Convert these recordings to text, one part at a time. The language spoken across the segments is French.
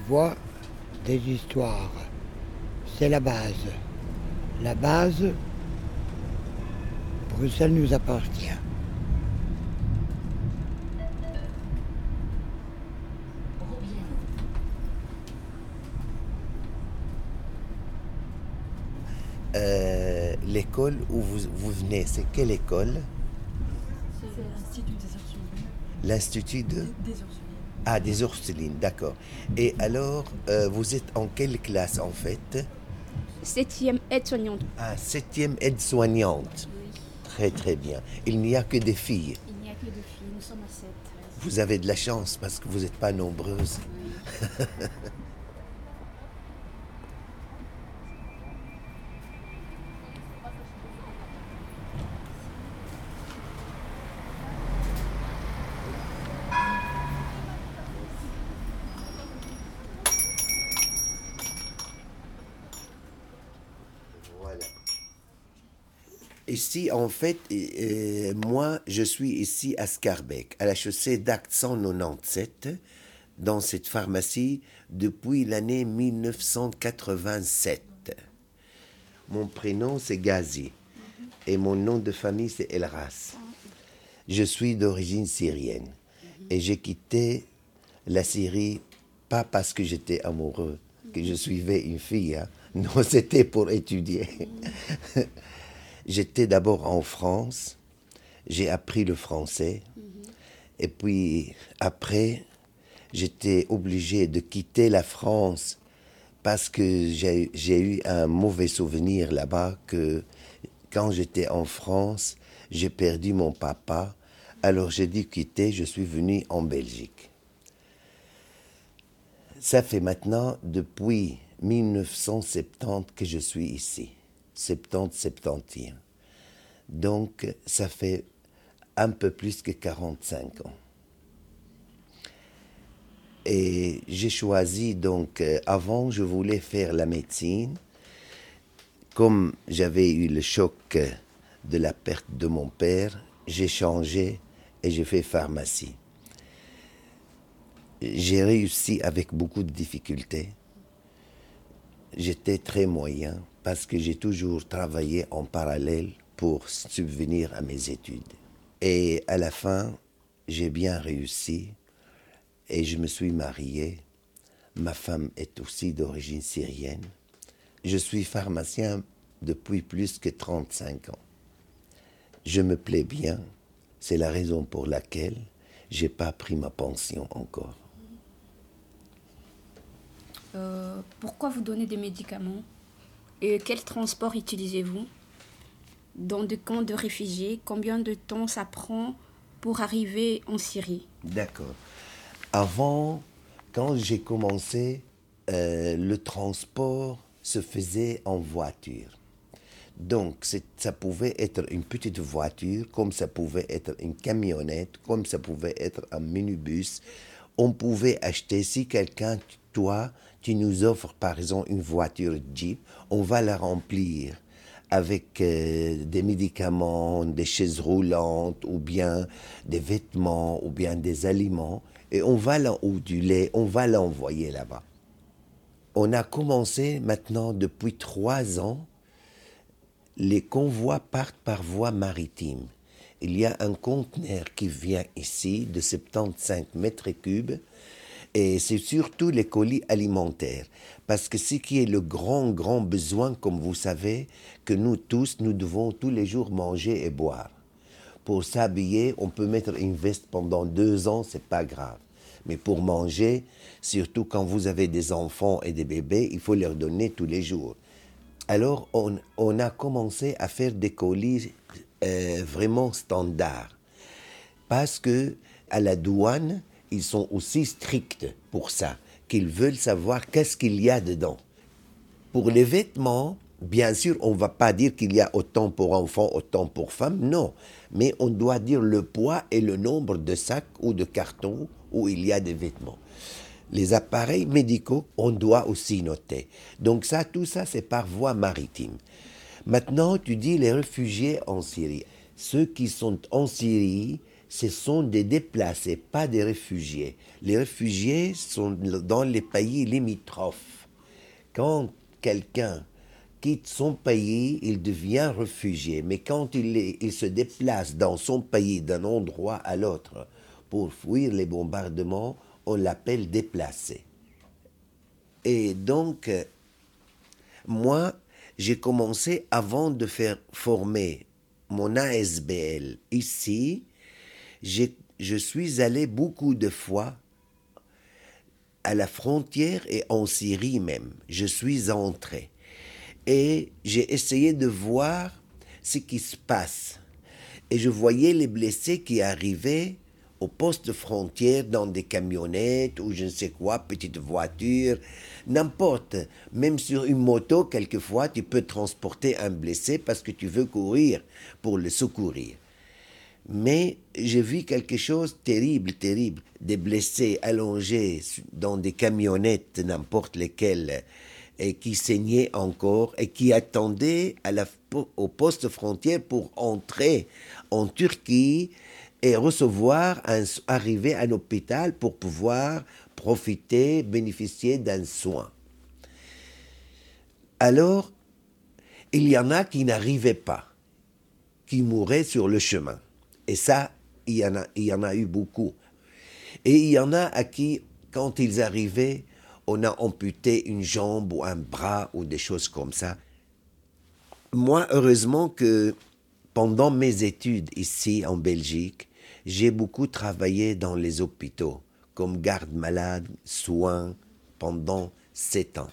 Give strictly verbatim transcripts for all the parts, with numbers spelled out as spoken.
voix des histoires. C'est la base. La base, Bruxelles nous appartient. Euh, l'école où vous, vous venez, c'est quelle école? C'est l'Institut des Ursulines. L'Institut de... Des Ursulines. Ah, des Ursulines, d'accord. Et alors, euh, vous êtes en quelle classe en fait? Septième aide-soignante. Ah, septième aide-soignante. Oui. Très très bien. Il n'y a que des filles. Il n'y a que deux filles, nous sommes à sept. Vous avez de la chance parce que vous n'êtes pas nombreuses. Oui. Voilà. Ici, en fait, euh, moi, je suis ici à Scarbeck, à la chaussée d'Acte cent quatre-vingt-dix-sept, dans cette pharmacie depuis l'année mille neuf cent quatre-vingt-sept. Mon prénom, c'est Ghazi. Et mon nom de famille, c'est Elras. Je suis d'origine syrienne. Et j'ai quitté la Syrie, pas parce que j'étais amoureux, que je suivais une fille. Hein. Non, c'était pour étudier. J'étais d'abord en France. J'ai appris le français. Et puis, après, j'étais obligé de quitter la France parce que j'ai, j'ai eu un mauvais souvenir là-bas que quand j'étais en France, j'ai perdu mon papa. Alors j'ai dû quitter, je suis venu en Belgique. Ça fait maintenant depuis mille neuf cent soixante-dix que je suis ici. soixante-dix soixante et un. Donc ça fait un peu plus que quarante-cinq ans. Et j'ai choisi donc, euh, avant je voulais faire la médecine. Comme j'avais eu le choc de la perte de mon père, j'ai changé et j'ai fait pharmacie. J'ai réussi avec beaucoup de difficultés. J'étais très moyen parce que j'ai toujours travaillé en parallèle pour subvenir à mes études. Et à la fin, j'ai bien réussi et je me suis marié. Ma femme est aussi d'origine syrienne. Je suis pharmacien depuis plus que trente-cinq ans. Je me plais bien. C'est la raison pour laquelle je n'ai pas pris ma pension encore. Euh, pourquoi vous donnez des médicaments? Et quel transport utilisez-vous? Dans des camps de réfugiés, combien de temps ça prend pour arriver en Syrie? D'accord. Avant, quand j'ai commencé, euh, le transport se faisait en voiture. Donc, c'est, ça pouvait être une petite voiture, comme ça pouvait être une camionnette, comme ça pouvait être un minibus. On pouvait acheter, si quelqu'un, toi, tu nous offres par exemple une voiture Jeep, on va la remplir avec euh, des médicaments, des chaises roulantes, ou bien des vêtements, ou bien des aliments, et on va là, ou du lait, on va l'envoyer là-bas. On a commencé maintenant depuis trois ans. Les convois partent par voie maritime. Il y a un conteneur qui vient ici de soixante-quinze mètres cubes et c'est surtout les colis alimentaires. Parce que ce qui est le grand, grand besoin, comme vous savez, que nous tous, nous devons tous les jours manger et boire. Pour s'habiller, on peut mettre une veste pendant deux ans, c'est pas grave. Mais pour manger, surtout quand vous avez des enfants et des bébés, il faut leur donner tous les jours. Alors, on, on a commencé à faire des colis euh, vraiment standards. Parce que à la douane, ils sont aussi stricts pour ça, qu'ils veulent savoir qu'est-ce qu'il y a dedans. Pour les vêtements, bien sûr, on ne va pas dire qu'il y a autant pour enfants, autant pour femmes, non. Mais on doit dire le poids et le nombre de sacs ou de cartons où il y a des vêtements. Les appareils médicaux, on doit aussi noter. Donc ça, tout ça, c'est par voie maritime. Maintenant, tu dis les réfugiés en Syrie. Ceux qui sont en Syrie, ce sont des déplacés, pas des réfugiés. Les réfugiés sont dans les pays limitrophes. Quand quelqu'un quitte son pays, il devient réfugié. Mais quand il, est, il se déplace dans son pays d'un endroit à l'autre pour fuir les bombardements, on l'appelle déplacé. Et donc, euh, moi, j'ai commencé avant de faire former mon A S B L ici, j'ai, je suis allé beaucoup de fois à la frontière et en Syrie même. Je suis entré. Et j'ai essayé de voir ce qui se passe. Et je voyais les blessés qui arrivaient au poste de frontière dans des camionnettes ou je ne sais quoi, petites voitures, n'importe. Même sur une moto, quelquefois, tu peux transporter un blessé parce que tu veux courir pour le secourir. Mais j'ai vu quelque chose de terrible, terrible. Des blessés allongés dans des camionnettes, n'importe lesquelles, et qui saignaient encore et qui attendaient à la, au poste frontière pour entrer en Turquie et recevoir, un, arriver à l'hôpital pour pouvoir profiter, bénéficier d'un soin. Alors, il y en a qui n'arrivaient pas, qui mouraient sur le chemin. Et ça, il y en a, il y en a eu beaucoup. Et il y en a à qui, quand ils arrivaient, on a amputé une jambe ou un bras ou des choses comme ça. Moi, heureusement que pendant mes études ici en Belgique, j'ai beaucoup travaillé dans les hôpitaux, comme garde-malade, soins, pendant sept ans.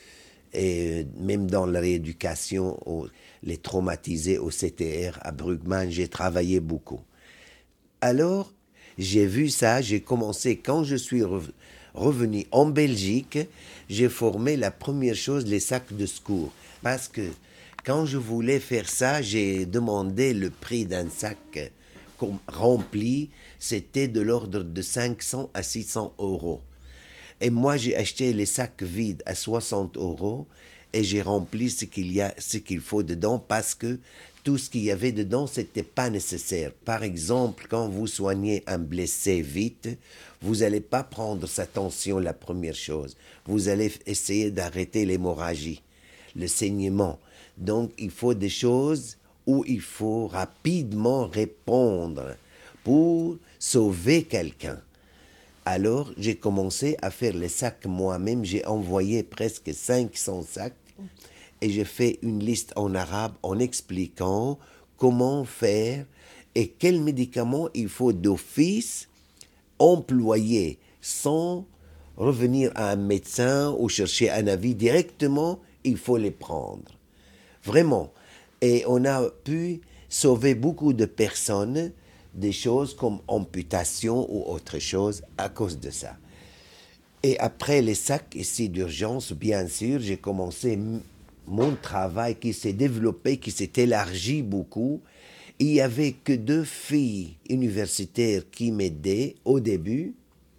Et même dans la rééducation, les traumatisés au C T R à Brugman, j'ai travaillé beaucoup. Alors, j'ai vu ça, j'ai commencé, quand je suis revenu en Belgique, j'ai formé la première chose, les sacs de secours. Parce que quand je voulais faire ça, j'ai demandé le prix d'un sac rempli, c'était de l'ordre de cinq cents à six cents euros. Et moi, j'ai acheté les sacs vides à soixante euros et j'ai rempli ce qu'il y a, ce qu'il faut dedans parce que tout ce qu'il y avait dedans, c'était pas nécessaire. Par exemple, quand vous soignez un blessé vite, vous n'allez pas prendre sa tension la première chose. Vous allez essayer d'arrêter l'hémorragie, le saignement. Donc, il faut des choses où il faut rapidement répondre pour sauver quelqu'un. Alors, j'ai commencé à faire les sacs moi-même. J'ai envoyé presque cinq cents sacs et j'ai fait une liste en arabe en expliquant comment faire et quels médicaments il faut d'office employer sans revenir à un médecin ou chercher un avis directement. Il faut les prendre. Vraiment. Et on a pu sauver beaucoup de personnes, des choses comme amputation ou autre chose à cause de ça. Et après les sacs ici d'urgence, bien sûr, j'ai commencé mon travail qui s'est développé, qui s'est élargi beaucoup. Il n'y avait que deux filles universitaires qui m'aidaient au début.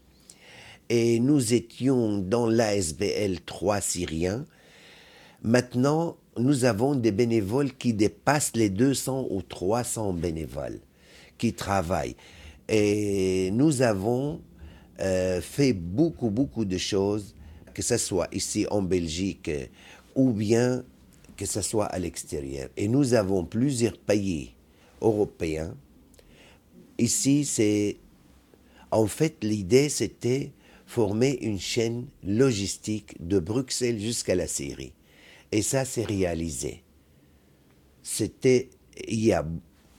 Et nous étions dans l'A S B L trois Syriens. Maintenant, nous avons des bénévoles qui dépassent les deux cents ou trois cents bénévoles qui travaillent. Et nous avons euh, fait beaucoup, beaucoup de choses, que ce soit ici en Belgique ou bien que ce soit à l'extérieur. Et nous avons plusieurs pays européens. Ici, c'est... En fait, l'idée, c'était former une chaîne logistique de Bruxelles jusqu'à la Syrie. Et ça s'est réalisé. C'était, il y a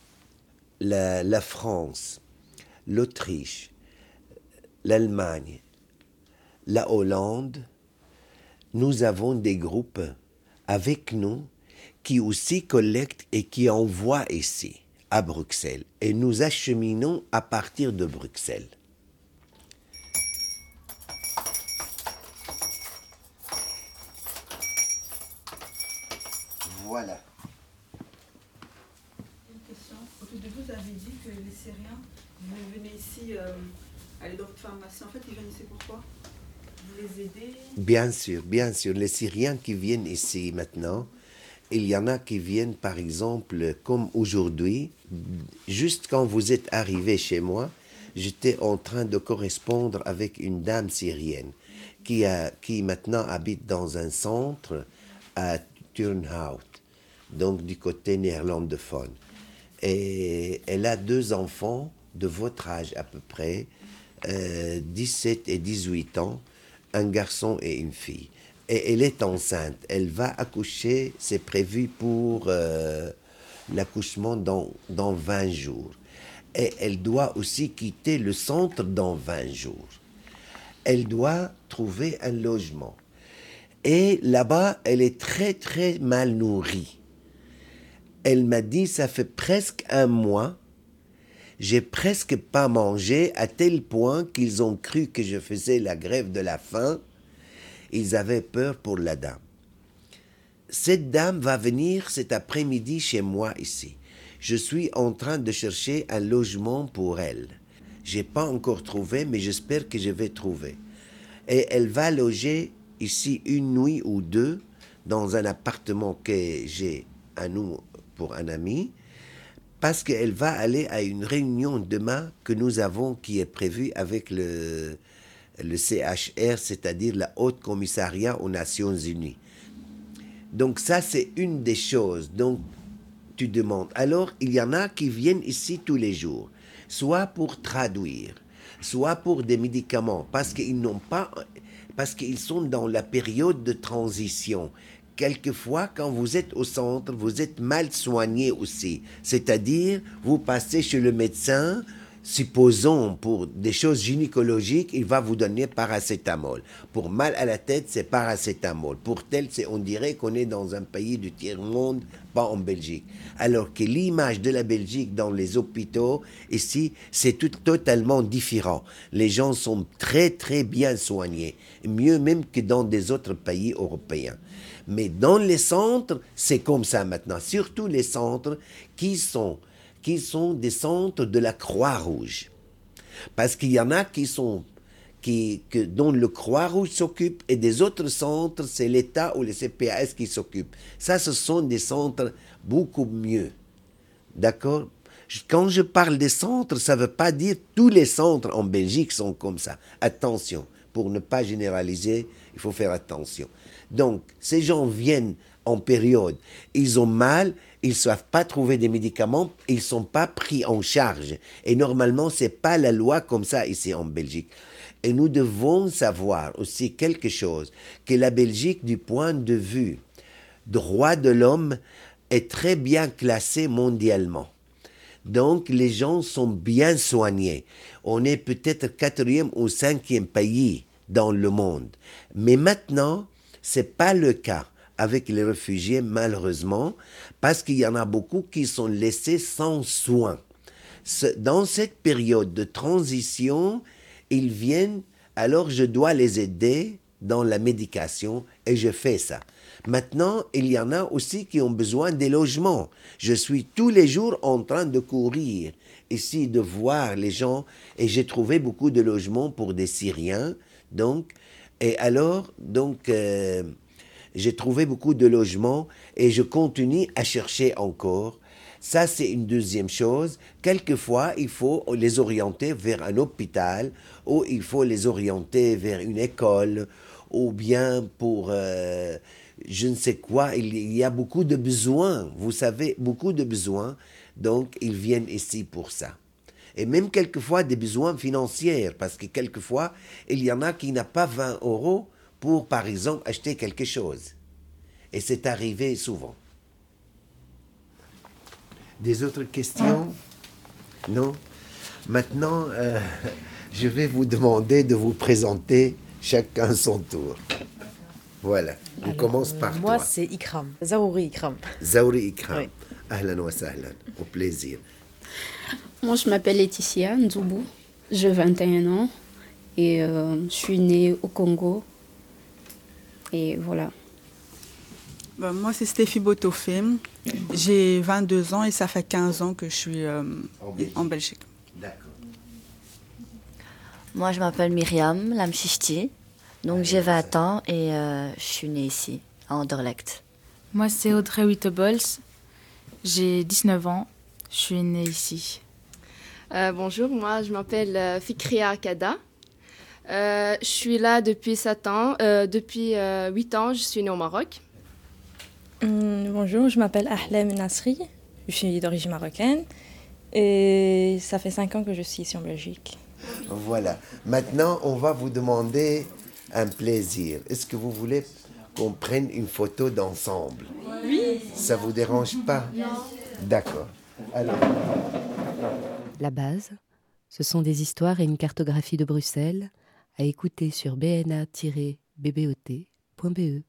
la, la France, l'Autriche, l'Allemagne, la Hollande. Nous avons des groupes avec nous qui aussi collectent et qui envoient ici, à Bruxelles. Et nous acheminons à partir de Bruxelles. Voilà. Une question. Au tout début, vous avez dit que les Syriens, vous venez ici, euh, aller dans votre pharmacie. En fait, ils viennent ici pourquoi? Vous les aidez? Bien sûr, bien sûr. Les Syriens qui viennent ici maintenant, il y en a qui viennent, par exemple, comme aujourd'hui, juste quand vous êtes arrivé chez moi, j'étais en train de correspondre avec une dame syrienne qui, a, qui maintenant habite dans un centre à Turnhout, donc du côté néerlandophone. Et elle a deux enfants de votre âge à peu près, euh, dix-sept et dix-huit ans, un garçon et une fille. Et elle est enceinte. Elle va accoucher, c'est prévu pour euh, l'accouchement dans, dans vingt jours. Et elle doit aussi quitter le centre dans vingt jours. Elle doit trouver un logement. Et là-bas, elle est très, très mal nourrie. Elle m'a dit, ça fait presque un mois, j'ai presque pas mangé, à tel point qu'ils ont cru que je faisais la grève de la faim. Ils avaient peur pour la dame. Cette dame va venir cet après-midi chez moi ici. Je suis en train de chercher un logement pour elle. J'ai pas encore trouvé, mais j'espère que je vais trouver. Et elle va loger ici une nuit ou deux dans un appartement que j'ai à nous pour un ami, parce qu'elle va aller à une réunion demain que nous avons qui est prévue avec le le C H R, c'est-à-dire la Haute Commissariat aux Nations Unies. Donc ça, c'est une des choses. Donc, tu demandes. Alors, il y en a qui viennent ici tous les jours, soit pour traduire, soit pour des médicaments, parce qu'ils n'ont pas, parce qu'ils sont dans la période de transition. Quelquefois, quand vous êtes au centre, vous êtes mal soigné aussi. C'est-à-dire, vous passez chez le médecin, supposons pour des choses gynécologiques, il va vous donner paracétamol. Pour mal à la tête, c'est paracétamol. Pour tel, c'est, on dirait qu'on est dans un pays du tiers-monde, pas en Belgique. Alors que l'image de la Belgique dans les hôpitaux, ici, c'est tout totalement différent. Les gens sont très, très bien soignés. Mieux même que dans des autres pays européens. Mais dans les centres, c'est comme ça maintenant. Surtout les centres qui sont qui sont des centres de la Croix-Rouge. Parce qu'il y en a qui sont, qui, que, dont le Croix-Rouge s'occupe, et des autres centres, c'est l'État ou les C P A S qui s'occupent. Ça, ce sont des centres beaucoup mieux. D'accord? Quand je parle des centres, ça ne veut pas dire tous les centres en Belgique sont comme ça. Attention, pour ne pas généraliser, il faut faire attention. Donc, ces gens viennent en période, ils ont mal, ils ne savent pas trouver des médicaments, ils ne sont pas pris en charge. Et normalement, ce n'est pas la loi comme ça ici en Belgique. Et nous devons savoir aussi quelque chose, que la Belgique, du point de vue droit de l'homme, est très bien classée mondialement. Donc, les gens sont bien soignés. On est peut-être quatrième ou cinquième pays dans le monde. Mais maintenant, ce n'est pas le cas avec les réfugiés, malheureusement, parce qu'il y en a beaucoup qui sont laissés sans soins. Dans cette période de transition, ils viennent, alors je dois les aider dans la médication, et je fais ça. Maintenant, il y en a aussi qui ont besoin des logements. Je suis tous les jours en train de courir ici, de voir les gens, et j'ai trouvé beaucoup de logements pour des Syriens, donc, et alors, donc, euh, j'ai trouvé beaucoup de logements et je continue à chercher encore. Ça, c'est une deuxième chose. Quelquefois, il faut les orienter vers un hôpital ou il faut les orienter vers une école ou bien pour euh, je ne sais quoi. Il y a beaucoup de besoins, vous savez, beaucoup de besoins. Donc, ils viennent ici pour ça. Et même quelquefois des besoins financiers, parce que quelquefois, il y en a qui n'ont pas vingt euros pour, par exemple, acheter quelque chose. Et c'est arrivé souvent. Des autres questions? Non? Maintenant, euh, je vais vous demander de vous présenter chacun son tour. Voilà. On Alors, commence par euh, toi. Moi, c'est Ikram. Zaouri Ikram. Zaouri Ikram. Oui. Ahlan wa sahlan. Au plaisir. Moi, je m'appelle Laetitia Nzoubou. J'ai vingt et un ans et euh, je suis née au Congo. Et voilà. Ben, moi, c'est Stéphie Botofim. J'ai vingt-deux ans et ça fait quinze ans que je suis euh, En Belgique. en Belgique. D'accord. Moi, je m'appelle Myriam Lamchichti. Donc, j'ai vingt ans et euh, je suis née ici, à Anderlecht. Moi, c'est Audrey Wittebols. J'ai dix-neuf ans. Je suis née ici. Euh, bonjour, moi je m'appelle euh, Fikria Akada. Euh, je suis là depuis sept ans. Euh, depuis euh, huit ans, je suis née au Maroc. Hum, bonjour, je m'appelle Ahlem Nasri. Je suis d'origine marocaine. Et ça fait cinq ans que je suis ici en Belgique. Voilà. Maintenant, on va vous demander un plaisir. Est-ce que vous voulez qu'on prenne une photo d'ensemble? Oui. Ça vous dérange pas? Non. D'accord. Alors. La base, ce sont des histoires et une cartographie de Bruxelles à écouter sur b n a tiret b b o t point b e.